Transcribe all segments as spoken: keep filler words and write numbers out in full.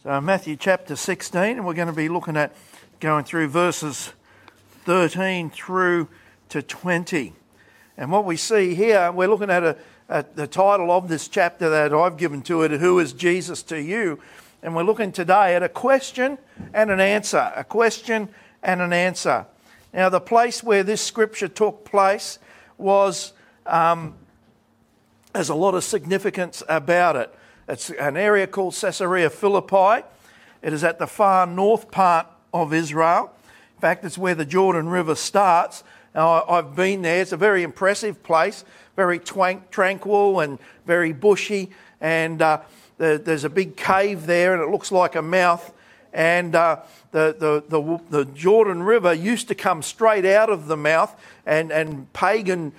So Matthew chapter sixteen, and we're going to be looking at going through verses thirteen through to twenty. And what we see here, we're looking at, a, at the title of this chapter that I've given to it, Who is Jesus to You? And we're looking today at a question and an answer. A question and an answer. Now, the place where this scripture took place was, um, there's a lot of significance about it. It's an area called Caesarea Philippi. It is at the far north part of Israel. In fact, it's where the Jordan River starts. Now, I've been there. It's a very impressive place, very twank, tranquil and very bushy. And uh, the, there's a big cave there, and it looks like a mouth. And uh, the, the, the, the Jordan River used to come straight out of the mouth, and, and pagan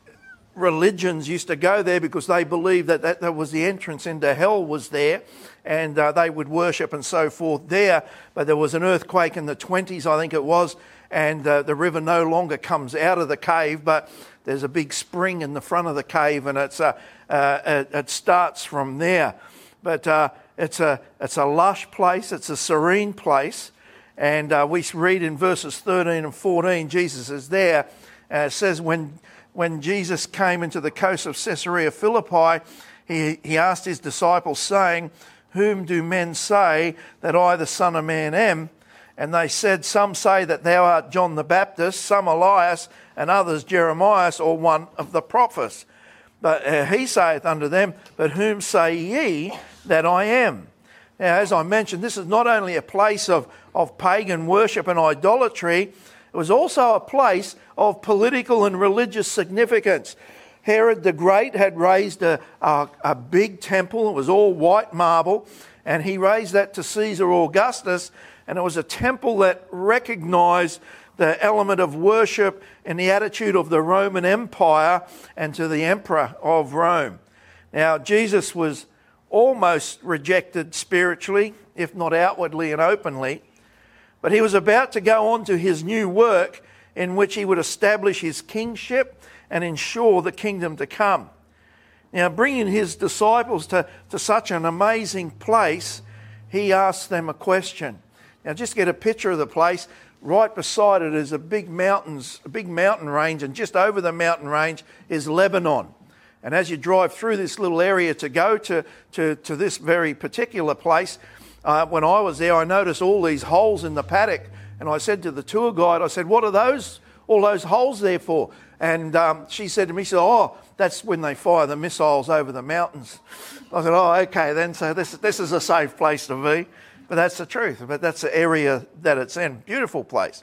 religions used to go there because they believed that that, that was the entrance into hell was there, and uh, they would worship and so forth there. But there was an earthquake in the twenties, I think it was, and uh, the river no longer comes out of the cave, but there's a big spring in the front of the cave, and it's a, uh, it, it starts from there. But uh, it's a it's a lush place, it's a serene place, and uh, we read in verses thirteen and fourteen, Jesus is there, and it says when When Jesus came into the coast of Caesarea Philippi, he, he asked his disciples, saying, Whom do men say that I, the Son of Man, am? And they said, Some say that thou art John the Baptist, some Elias, and others Jeremiah, or one of the prophets. But uh, he saith unto them, But whom say ye that I am? Now, as I mentioned, this is not only a place of, of pagan worship and idolatry, it was also a place of political and religious significance. Herod the Great had raised a, a, a big temple. It was all white marble, and he raised that to Caesar Augustus, and it was a temple that recognised the element of worship and the attitude of the Roman Empire and to the Emperor of Rome. Now, Jesus was almost rejected spiritually, if not outwardly and openly, but he was about to go on to his new work in which he would establish his kingship and ensure the kingdom to come. Now, bringing his disciples to, to such an amazing place, he asked them a question. Now, just get a picture of the place. Right beside it is a big mountains, a big mountain range, and just over the mountain range is Lebanon. And as you drive through this little area to go to, to, to this very particular place, Uh, when I was there, I noticed all these holes in the paddock, and I said to the tour guide, I said, what are those, all those holes there for? And um, she said to me, she said, oh, that's when they fire the missiles over the mountains. I said, oh, okay then, so this, this is a safe place to be. But that's the truth, but that's the area that it's in. Beautiful place.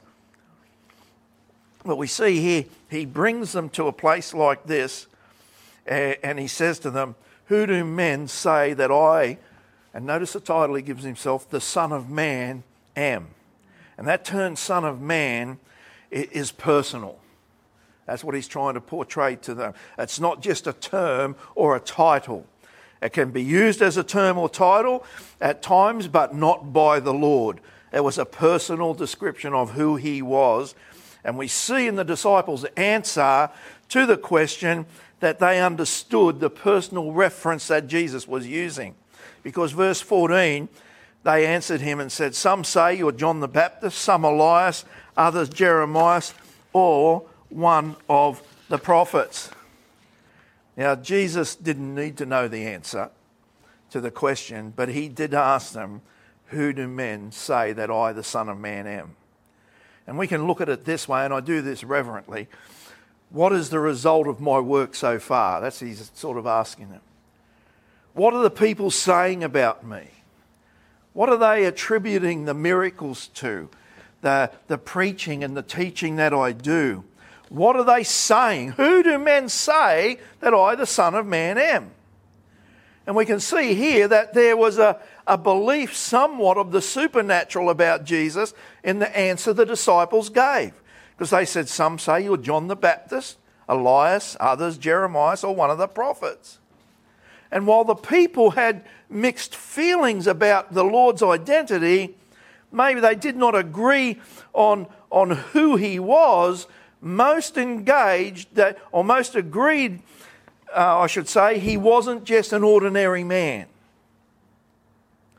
But we see here, he brings them to a place like this, uh, and he says to them, who do men say that I... And notice the title he gives himself, the Son of Man am. And that term Son of Man is personal. That's what he's trying to portray to them. It's not just a term or a title. It can be used as a term or title at times, but not by the Lord. It was a personal description of who he was. And we see in the disciples' answer to the question that they understood the personal reference that Jesus was using. Because verse fourteen, they answered him and said, Some say you're John the Baptist, some Elias, others Jeremiah, or one of the prophets. Now, Jesus didn't need to know the answer to the question, but he did ask them, Who do men say that I, the Son of Man, am? And we can look at it this way, and I do this reverently. What is the result of my work so far? That's he's sort of asking them. What are the people saying about me? What are they attributing the miracles to? The, the preaching and the teaching that I do? What are they saying? Who do men say that I, the Son of Man, am? And we can see here that there was a, a belief somewhat of the supernatural about Jesus in the answer the disciples gave. Because they said, some say you're John the Baptist, Elias, others Jeremiah, or one of the prophets. And while the people had mixed feelings about the Lord's identity, maybe they did not agree on, on who he was, most engaged, that, or most agreed, uh, I should say, he wasn't just an ordinary man.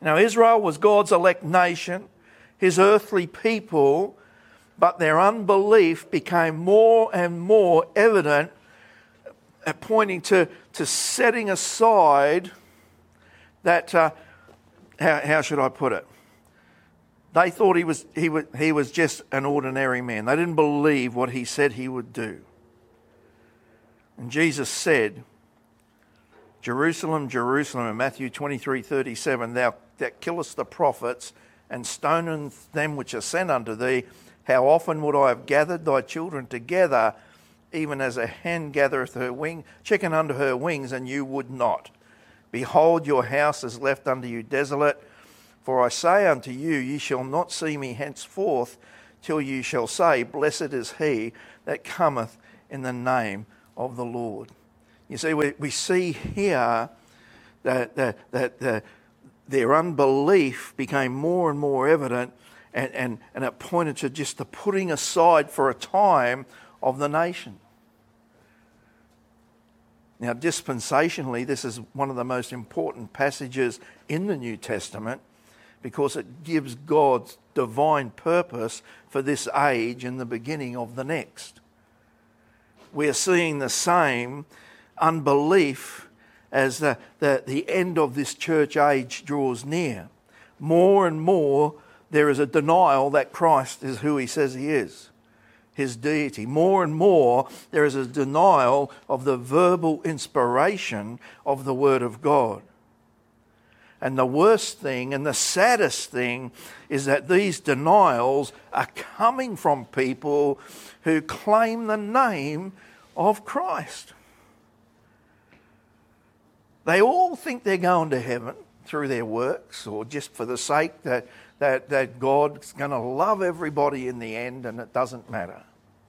Now, Israel was God's elect nation, his earthly people, but their unbelief became more and more evident, pointing to, to setting aside that, uh, how, how should I put it? They thought he was, he, was, he was just an ordinary man. They didn't believe what he said he would do. And Jesus said, Jerusalem, Jerusalem, in Matthew twenty-three thirty-seven, thou that killest the prophets and stonest them which are sent unto thee, how often would I have gathered thy children together, even as a hen gathereth her wing, chicken under her wings, and you would not. Behold, your house is left unto you desolate. For I say unto you, ye shall not see me henceforth, till ye shall say, Blessed is he that cometh in the name of the Lord. You see, we, we see here that, that, that, that their unbelief became more and more evident, and, and, and it pointed to just the putting aside for a time of the nation. Now, dispensationally, this is one of the most important passages in the New Testament because it gives God's divine purpose for this age and the beginning of the next. We are seeing the same unbelief as the, the, the end of this church age draws near. More and more there is a denial that Christ is who he says he is, his deity. More and more there is a denial of the verbal inspiration of the Word of God. And the worst thing and the saddest thing is that these denials are coming from people who claim the name of Christ. They all think they're going to heaven through their works, or just for the sake that, that, that God's going to love everybody in the end and it doesn't matter.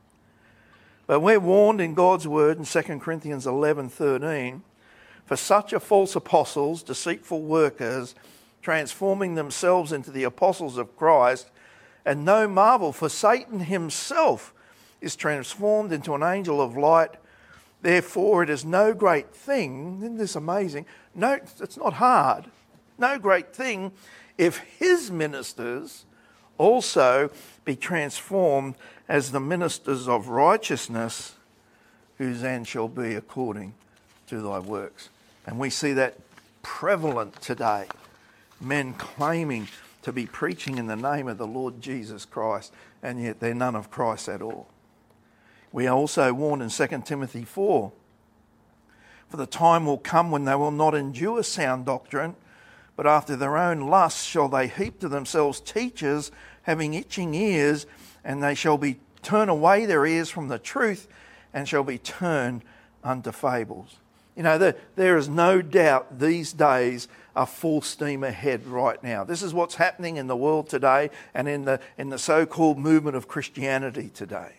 But we're warned in God's word in Second Corinthians eleven thirteen, for such are false apostles, deceitful workers, transforming themselves into the apostles of Christ. And no marvel, for Satan himself is transformed into an angel of light. Therefore, it is no great thing, isn't this amazing? No, it's not hard. No great thing if his ministers also be transformed as the ministers of righteousness, whose end shall be according to thy works. And we see that prevalent today. Men claiming to be preaching in the name of the Lord Jesus Christ, and yet they're none of Christ at all. We are also warned in Second Timothy four, for the time will come when they will not endure sound doctrine, but after their own lusts shall they heap to themselves teachers having itching ears, and they shall be turn away their ears from the truth, and shall be turned unto fables. You know, there, there is no doubt these days are full steam ahead right now. This is what's happening in the world today and in the in the so-called movement of Christianity today.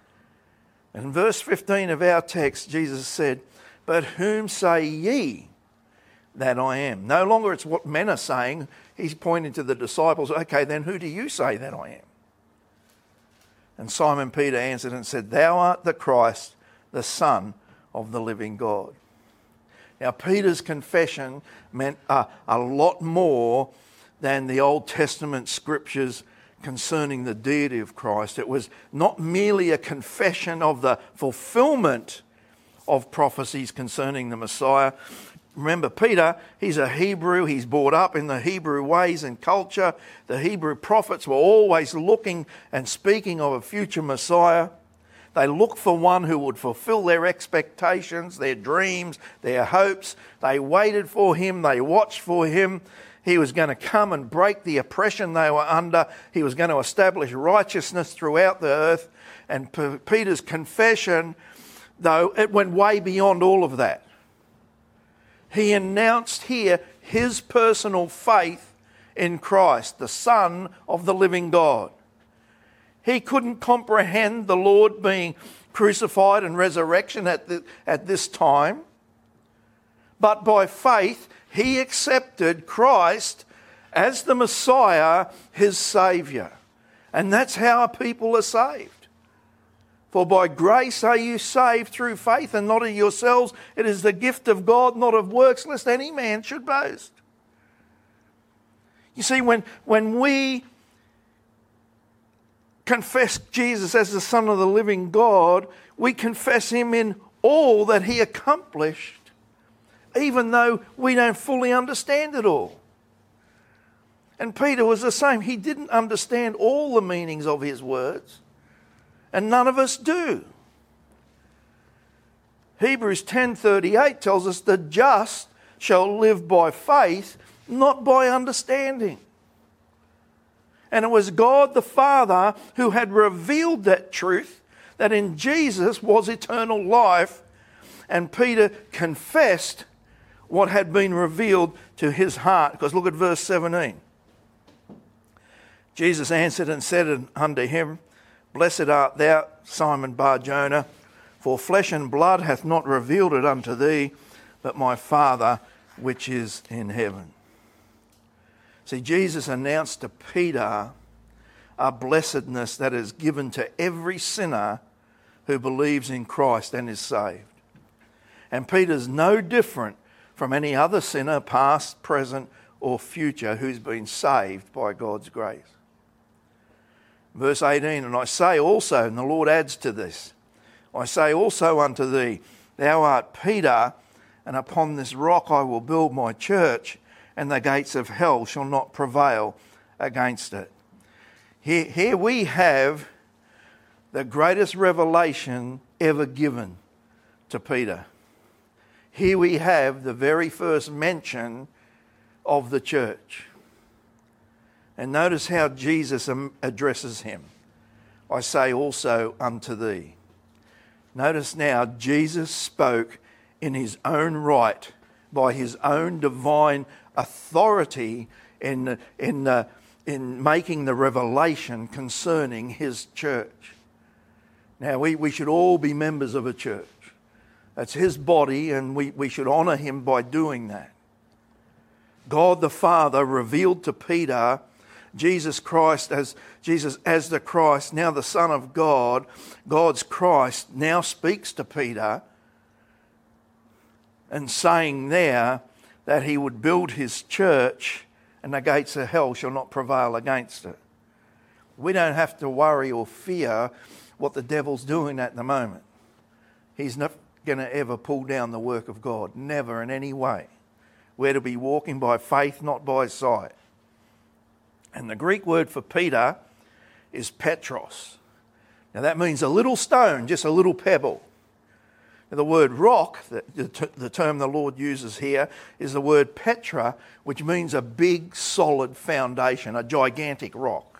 In verse fifteen of our text, Jesus said, "But whom say ye that I am?" No longer it's what men are saying. He's pointing to the disciples. Okay, then who do you say that I am? And Simon Peter answered and said, "Thou art the Christ, the Son of the living God." Now, Peter's confession meant uh, a lot more than the Old Testament scriptures concerning the deity of Christ. It was not merely a confession of the fulfillment of prophecies concerning the Messiah. Remember, Peter, he's a Hebrew. He's brought up in the Hebrew ways and culture. The Hebrew prophets were always looking and speaking of a future Messiah. They looked for one who would fulfill their expectations, their dreams, their hopes. They waited for him. They watched for him. He was going to come and break the oppression they were under. He was going to establish righteousness throughout the earth. And P- Peter's confession, though, it went way beyond all of that. He announced here his personal faith in Christ, the Son of the living God. He couldn't comprehend the Lord being crucified and resurrection at, the, at this time. But by faith, he accepted Christ as the Messiah, his Saviour. And that's how people are saved. For by grace are you saved through faith, and not of yourselves. It is the gift of God, not of works, lest any man should boast. You see, when, when we confess Jesus as the Son of the living God, we confess him in all that he accomplished, even though we don't fully understand it all. And Peter was the same. He didn't understand all the meanings of his words, and none of us do. Hebrews ten thirty-eight tells us the just shall live by faith, not by understanding. And it was God the Father who had revealed that truth, that in Jesus was eternal life, and Peter confessed what had been revealed to his heart. Because look at verse seventeen. Jesus answered and said unto him, Blessed art thou, Simon Bar-Jonah, for flesh and blood hath not revealed it unto thee, but my Father which is in heaven. See, Jesus announced to Peter a blessedness that is given to every sinner who believes in Christ and is saved. And Peter's no different from any other sinner, past, present, or future, who's been saved by God's grace. Verse eighteen, and I say also, and the Lord adds to this, I say also unto thee, thou art Peter, and upon this rock I will build my church, and the gates of hell shall not prevail against it. Here, here we have the greatest revelation ever given to Peter. Here we have the very first mention of the church. And notice how Jesus addresses him. I say also unto thee. Notice now, Jesus spoke in his own right, by his own divine authority in, in, uh, in making the revelation concerning his church. Now, we, we should all be members of a church. That's his body, and we, we should honour him by doing that. God the Father revealed to Peter Jesus Christ as Jesus as the Christ, now the Son of God. God's Christ now speaks to Peter and saying there that he would build his church and the gates of hell shall not prevail against it. We don't have to worry or fear what the devil's doing at the moment. He's not going to ever pull down the work of God, never in any way. We're to be walking by faith, not by sight. And the Greek word for Peter is Petros. Now that means a little stone, just a little pebble. Now the word rock, the, the term the Lord uses here, is the word Petra, which means a big solid foundation, a gigantic rock.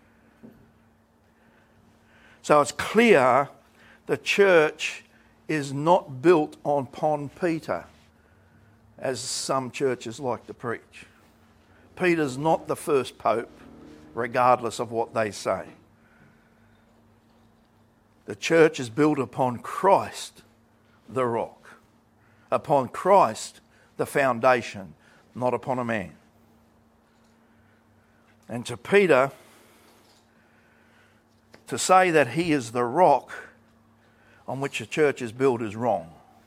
So it's clear the church is not built upon Peter, as some churches like to preach. Peter's not the first pope, regardless of what they say. The church is built upon Christ, the rock. Upon Christ, the foundation, not upon a man. And to Peter, to say that he is the rock on which the church is built is wrong.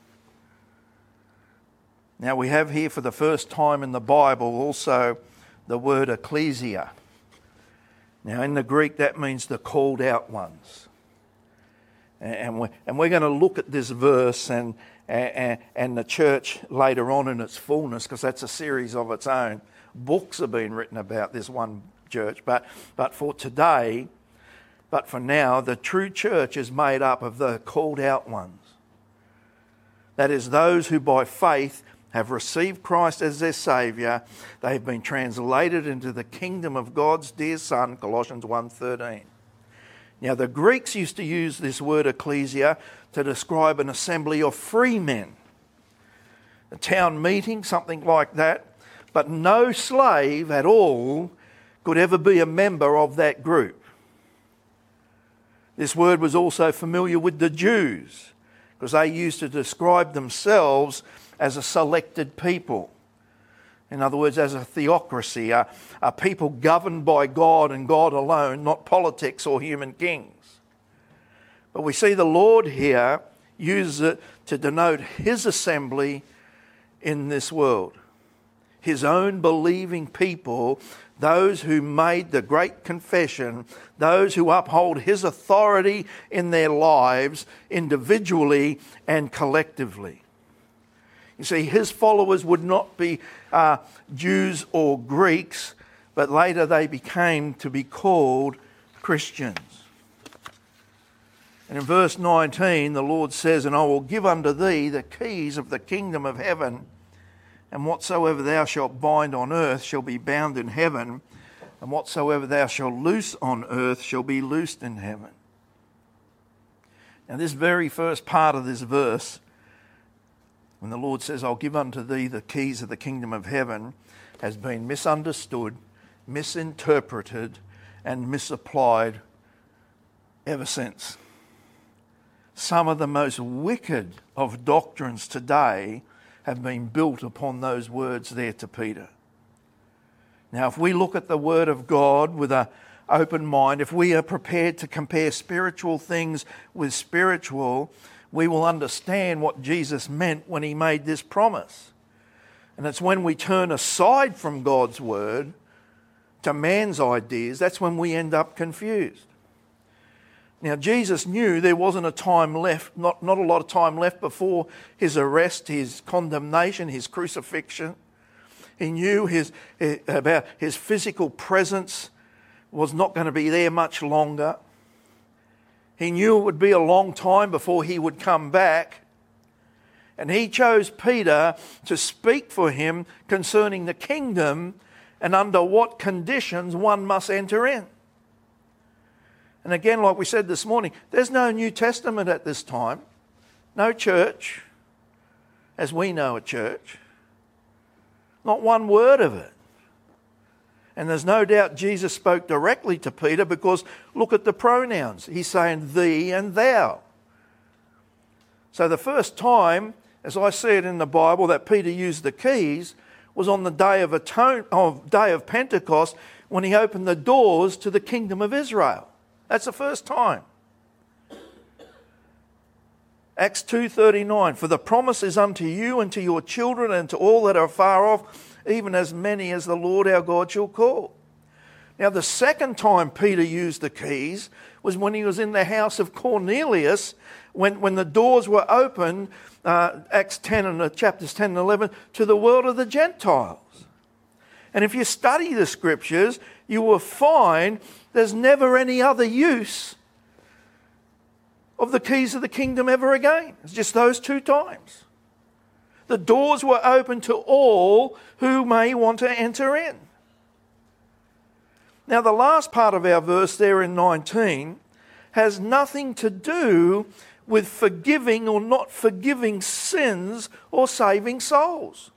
Now we have here for the first time in the Bible also the word ecclesia. Now in the Greek that means the called out ones. And we're, and we're going to look at this verse and, and, and the church later on in its fullness, because that's a series of its own. Books have been written about this one church. But, but for today, but for now, the true church is made up of the called out ones. That is, those who by faith have received Christ as their Saviour. They have been translated into the kingdom of God's dear Son, Colossians one thirteen. Now the Greeks used to use this word ecclesia to describe an assembly of free men. A town meeting, something like that. But no slave at all could ever be a member of that group. This word was also familiar with the Jews, because they used to describe themselves as a selected people. In other words, as a theocracy, a, a people governed by God and God alone, not politics or human kings. But we see the Lord here uses it to denote his assembly in this world. his own believing people, those who made the great confession, those who uphold his authority in their lives individually and collectively. You see, his followers would not be uh, Jews or Greeks, but later they became to be called Christians. And in verse nineteen, the Lord says, "And I will give unto thee the keys of the kingdom of heaven, and whatsoever thou shalt bind on earth shall be bound in heaven, and whatsoever thou shalt loose on earth shall be loosed in heaven." Now this very first part of this verse, when the Lord says, "I'll give unto thee the keys of the kingdom of heaven," has been misunderstood, misinterpreted, and misapplied ever since. Some of the most wicked of doctrines today have been built upon those words there to Peter. Now, if we look at the Word of God with an open mind, if we are prepared to compare spiritual things with spiritual, we will understand what Jesus meant when he made this promise. And it's when we turn aside from God's Word to man's ideas, that's when we end up confused. Now, Jesus knew there wasn't a time left, not, not a lot of time left before his arrest, his condemnation, his crucifixion. He knew his, about his physical presence was not going to be there much longer. He knew it would be a long time before he would come back. And he chose Peter to speak for him concerning the kingdom and under what conditions one must enter in. And again, like we said this morning, there's no New Testament at this time. No church, as we know a church. Not one word of it. And there's no doubt Jesus spoke directly to Peter, because look at the pronouns. He's saying thee and thou. So the first time, as I see it in the Bible, that Peter used the keys was on the day of, atone, of, day of Pentecost, when he opened the doors to the kingdom of Israel. That's the first time. Acts two thirty-nine, "For the promise is unto you and to your children and to all that are far off, even as many as the Lord our God shall call." Now the second time Peter used the keys was when he was in the house of Cornelius, when, when the doors were opened, uh, Acts ten and uh, chapters ten and eleven, to the world of the Gentiles. And if you study the scriptures, you will find there's never any other use of the keys of the kingdom ever again. It's just those two times. The doors were open to all who may want to enter in. Now the last part of our verse there in nineteen has nothing to do with forgiving or not forgiving sins or saving souls.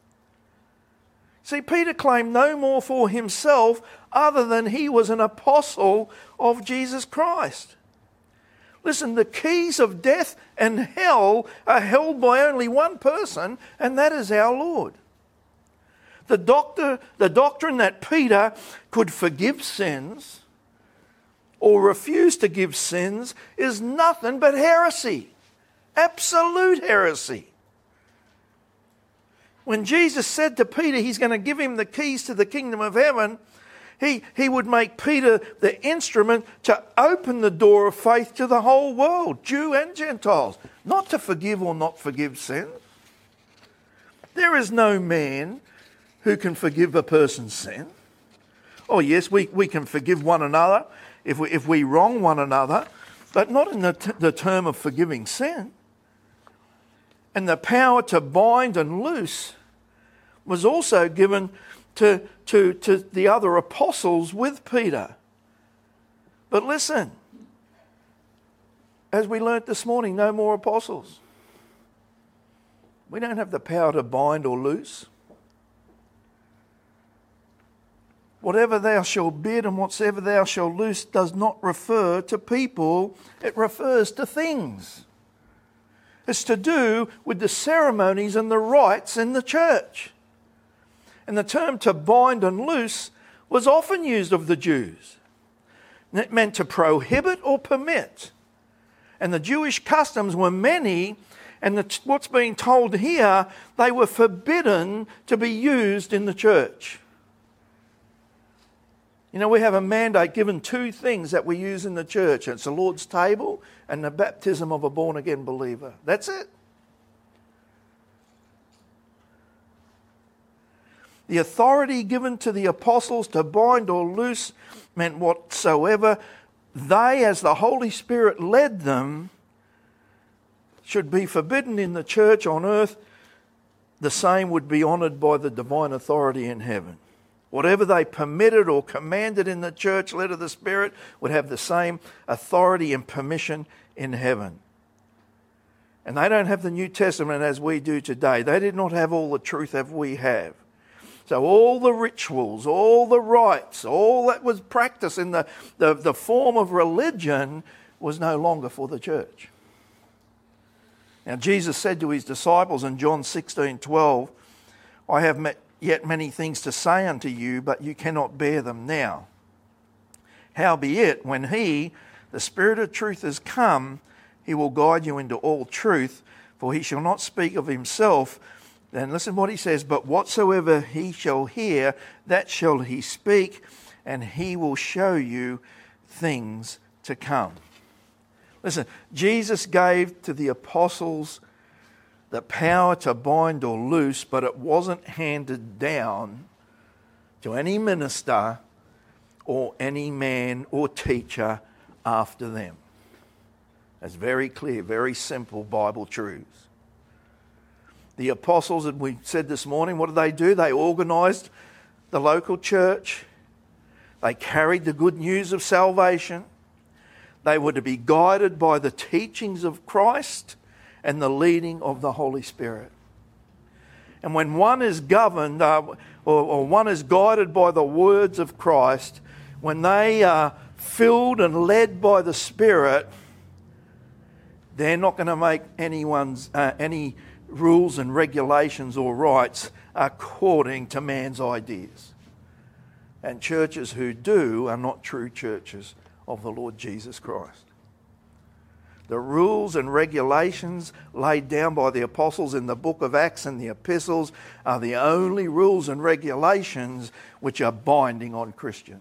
See, Peter claimed no more for himself other than he was an apostle of Jesus Christ. Listen, the keys of death and hell are held by only one person, and that is our Lord. The, doctor, the doctrine that Peter could forgive sins or refuse to give sins is nothing but heresy. Absolute heresy. When Jesus said to Peter he's going to give him the keys to the kingdom of heaven, he, he would make Peter the instrument to open the door of faith to the whole world, Jew and Gentiles, not to forgive or not forgive sin. There is no man who can forgive a person's sin. Oh yes, we, we can forgive one another if we, if we wrong one another, but not in the, t- the term of forgiving sin. And the power to bind and loose was also given to, to, to the other apostles with Peter. But listen, as we learnt this morning, no more apostles. We don't have the power to bind or loose. Whatever thou shalt bid and whatsoever thou shalt loose does not refer to people, it refers to things. It's to do with the ceremonies and the rites in the church. And the term to bind and loose was often used of the Jews. And it meant to prohibit or permit. And the Jewish customs were many, And the, what's being told here, they were forbidden to be used in the church. You know, we have a mandate given two things that we use in the church. It's the Lord's table and the baptism of a born-again believer. That's it. The authority given to the apostles to bind or loose meant whatsoever they, as the Holy Spirit led them, should be forbidden in the church on earth. The same would be honoured by the divine authority in heaven. Whatever they permitted or commanded in the church, led of the Spirit, would have the same authority and permission in heaven. And they don't have the New Testament as we do today. They did not have all the truth that we have. So all the rituals, all the rites, all that was practiced in the, the, the form of religion was no longer for the church. Now Jesus said to his disciples in John sixteen twelve, I have met yet many things to say unto you, but you cannot bear them now. Howbeit, when he, the Spirit of truth, is come, he will guide you into all truth, for he shall not speak of himself. Then listen what he says, but whatsoever he shall hear, that shall he speak, and he will show you things to come. Listen, Jesus gave to the apostles the power to bind or loose, but it wasn't handed down to any minister or any man or teacher after them. That's very clear, very simple Bible truths. The apostles, as we said this morning, what did they do? They organised the local church. They carried the good news of salvation. They were to be guided by the teachings of Christ and the leading of the Holy Spirit. And when one is governed uh, or, or one is guided by the words of Christ, when they are filled and led by the Spirit, they're not going to make anyone's uh, any rules and regulations or rights according to man's ideas. And churches who do are not true churches of the Lord Jesus Christ. The rules and regulations laid down by the apostles in the book of Acts and the epistles are the only rules and regulations which are binding on Christians.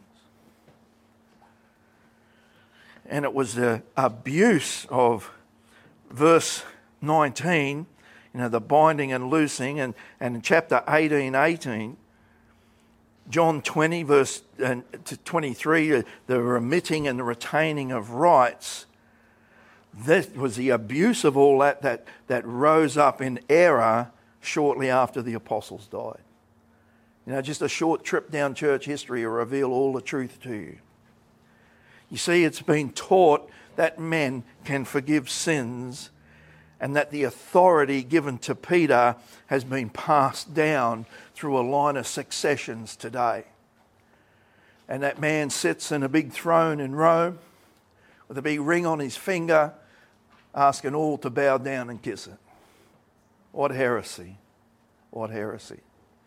And it was the abuse of verse nineteen, you know, the binding and loosing, and, and in chapter eighteen, eighteen, John twenty, verse uh, to twenty-three, the remitting and the retaining of rights. That was the abuse of all that, that that rose up in error shortly after the apostles died. You know, just a short trip down church history will reveal all the truth to you. You see, it's been taught that men can forgive sins, and that the authority given to Peter has been passed down through a line of successions today. And that man sits in a big throne in Rome with a big ring on his finger, asking all to bow down and kiss it. What heresy. What heresy.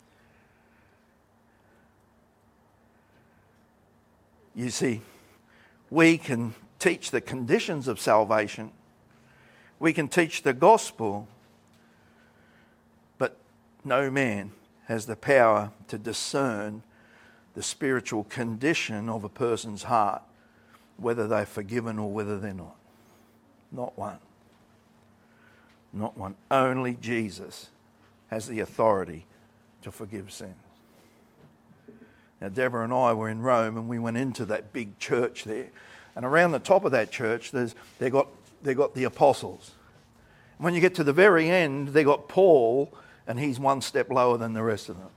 You see, we can teach the conditions of salvation. We can teach the gospel, but no man has the power to discern the spiritual condition of a person's heart, whether they're forgiven or whether they're not. Not one. Not one. Only Jesus has the authority to forgive sins. Now, Deborah and I were in Rome, and we went into that big church there. And around the top of that church, there's they got they got the apostles. When you get to the very end, they got Paul, and he's one step lower than the rest of them.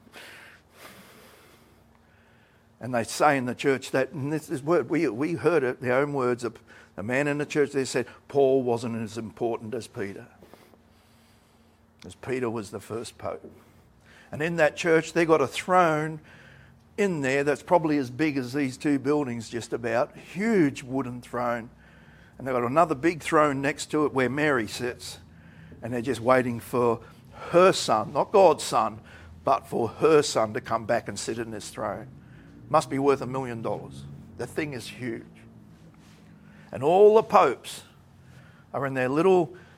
And they say in the church that, and this is word we we heard it, their own words of a man in the church there said, Paul wasn't as important as Peter. Because Peter was the first pope. And in that church, they got a throne in there that's probably as big as these two buildings just about. Huge wooden throne. And they've got another big throne next to it where Mary sits. And they're just waiting for her son, not God's son, but for her son to come back and sit in this throne. Must be worth a million dollars. The thing is huge. And all the popes are in their little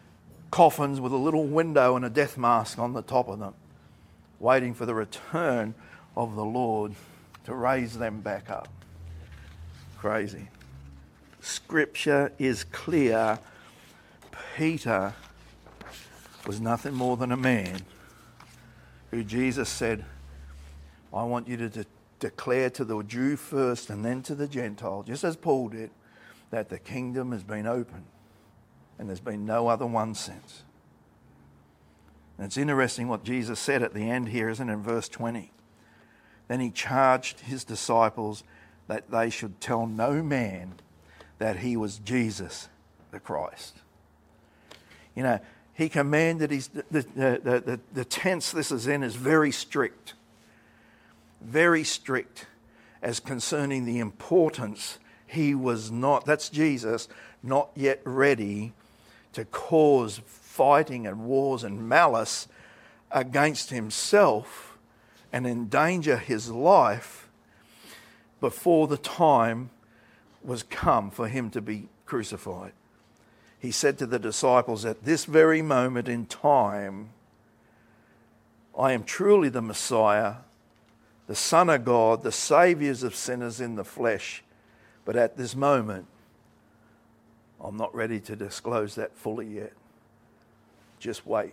coffins with a little window and a death mask on the top of them, waiting for the return of the Lord to raise them back up. Crazy. Scripture is clear. Peter was nothing more than a man who Jesus said, I want you to de- declare to the Jew first and then to the Gentile, just as Paul did, that the kingdom has been opened and there's been no other one since. And it's interesting what Jesus said at the end here, isn't it, in verse twenty? Then he charged his disciples that they should tell no man that he was Jesus the Christ. You know, he commanded his, the, the, the, the, the tense this is in is very strict. Very strict as concerning the importance. He was not, that's Jesus, not yet ready to cause fighting and wars and malice against himself and endanger his life before the time was come for him to be crucified. He said to the disciples, at this very moment in time, I am truly the Messiah, the Son of God, the Saviour of sinners in the flesh. But at this moment, I'm not ready to disclose that fully yet. Just wait.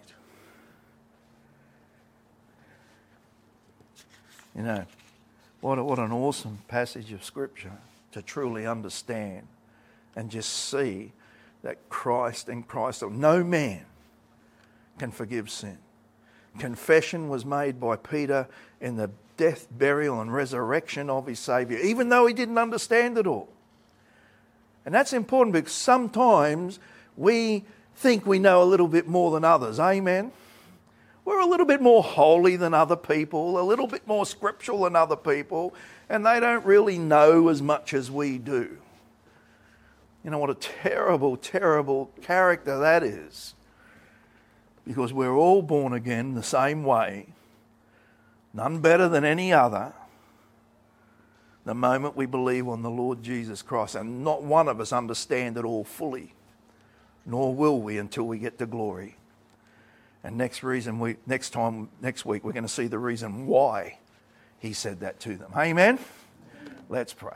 You know, what, a, what an awesome passage of Scripture to truly understand and just see that Christ and Christ alone, no man can forgive sin. Confession was made by Peter in the death, burial and resurrection of his Saviour, even though he didn't understand it all. And that's important because sometimes we think we know a little bit more than others. Amen? We're a little bit more holy than other people, a little bit more scriptural than other people, and they don't really know as much as we do. You know what a terrible, terrible character that is. Because we're all born again the same way, none better than any other, the moment we believe on the Lord Jesus Christ. And not one of us understand it all fully, nor will we until we get to glory. And next reason we next time next week we're going to see the reason why he said that to them. Amen? Let's pray.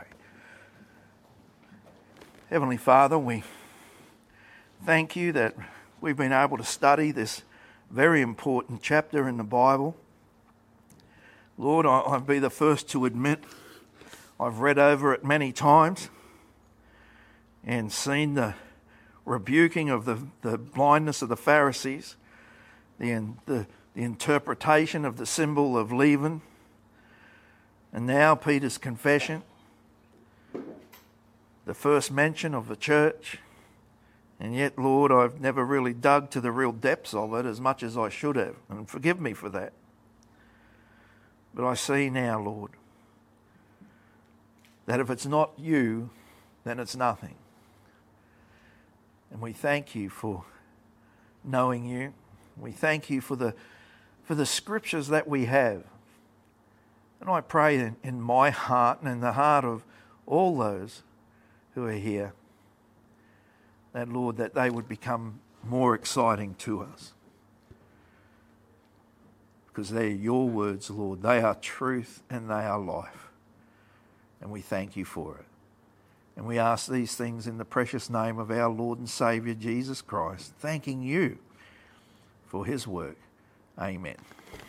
Heavenly Father, we thank you that we've been able to study this very important chapter in the Bible. Lord, I, I'll be the first to admit I've read over it many times and seen the rebuking of the, the blindness of the Pharisees, the, the, the interpretation of the symbol of leaven, and now Peter's confession, the first mention of the church. And yet, Lord, I've never really dug to the real depths of it as much as I should have. And forgive me for that. But I see now, Lord, that if it's not you, then it's nothing. And we thank you for knowing you. We thank you for the, for the scriptures that we have. And I pray in, in my heart and in the heart of all those who are here, that, Lord, that they would become more exciting to us. Because they are your words, Lord. They are truth and they are life. And we thank you for it. And we ask these things in the precious name of our Lord and Saviour, Jesus Christ, thanking you for his work. Amen.